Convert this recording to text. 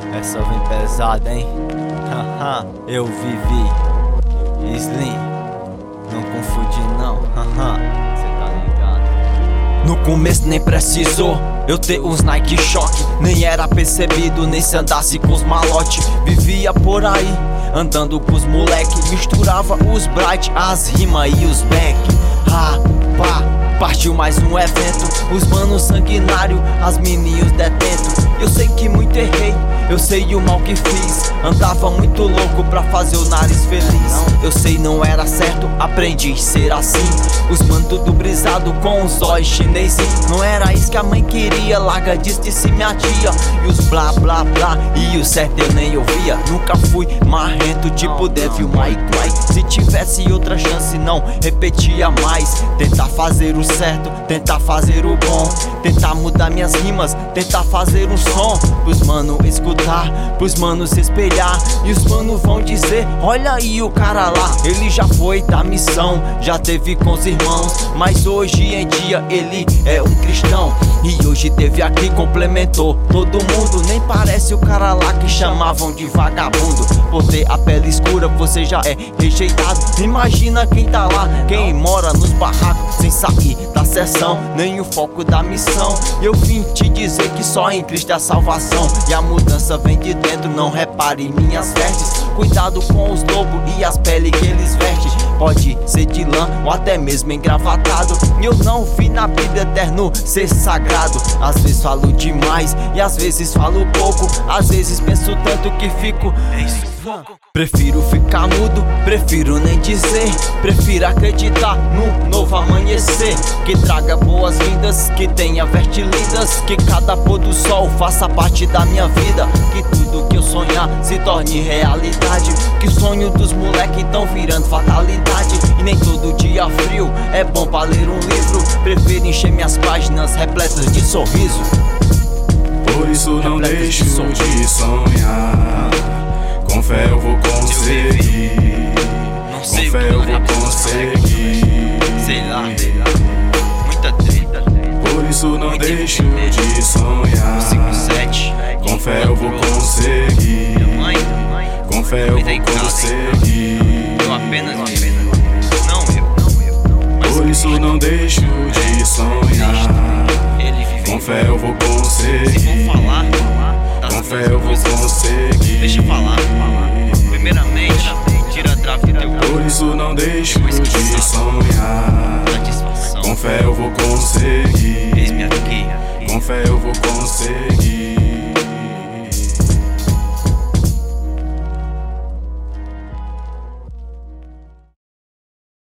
Essa vem pesada, hein? Haha, eu vivi. Slim, não confunde não. Haha, cê tá ligado? No começo nem precisou eu ter uns Nike Shock, nem era percebido, nem se andasse com os malote. Vivia por aí, andando com os moleque, misturava os bright, as rimas e os back. Partiu mais um evento, os manos sanguinário, as meninos detento. Eu sei que muito errei, eu sei o mal que fiz. Andava muito louco pra fazer o nariz feliz. Eu sei não era certo, aprendi a ser assim. Os manos tudo brisado com os olhos chinesinho. Não era isso que a mãe queria, larga disso, disse minha tia. E os blá blá blá, e o certo eu nem ouvia. Nunca fui marrento, tipo Devil May Cry. Se tivesse outra chance não repetia mais. Tentar fazer o certo, tentar fazer o bom, tentar mudar minhas rimas, tentar fazer um som pros mano escutar, pros manos espelhar. E os manos vão dizer, olha aí o cara lá, ele já foi da missão, já teve com os irmãos, mas hoje em dia ele é um cristão. E hoje teve aqui, complementou todo mundo. Nem parece o cara lá que chamavam de vagabundo. Por ter a pele escura você já é rejeitado. Imagina quem tá lá, quem mora nos barracos sem sair da sessão, nem o foco da missão. Eu vim te dizer que só em Cristo é a salvação, e a mudança vem de dentro, não repare em minhas vestes. Cuidado com os lobos e as peles que eles vestem. Pode ser de lã ou até mesmo engravatado. Eu não vi na Bíblia eterno ser sagrado. Às vezes falo demais e às vezes falo pouco. Às vezes penso tanto que fico em sufoco. Prefiro ficar mudo, prefiro nem dizer. Prefiro acreditar no novo amanhecer, que traga boas-vindas, que tenha vestes lindas, que cada pôr do sol faça parte da minha vida, que tudo que eu sonhar se torne realidade, que o sonho dos moleques tão virando fatalidade. E nem todo dia frio é bom pra ler um livro. Prefiro encher minhas páginas repletas de sorriso. Por isso não deixo de sonhar. Com fé eu vou conseguir. Com fé eu vou conseguir. Sei lá, muita treta. Por isso não deixo de sonhar. 57. Com fé eu vou conseguir. Com fé eu vou conseguir. Eu apenas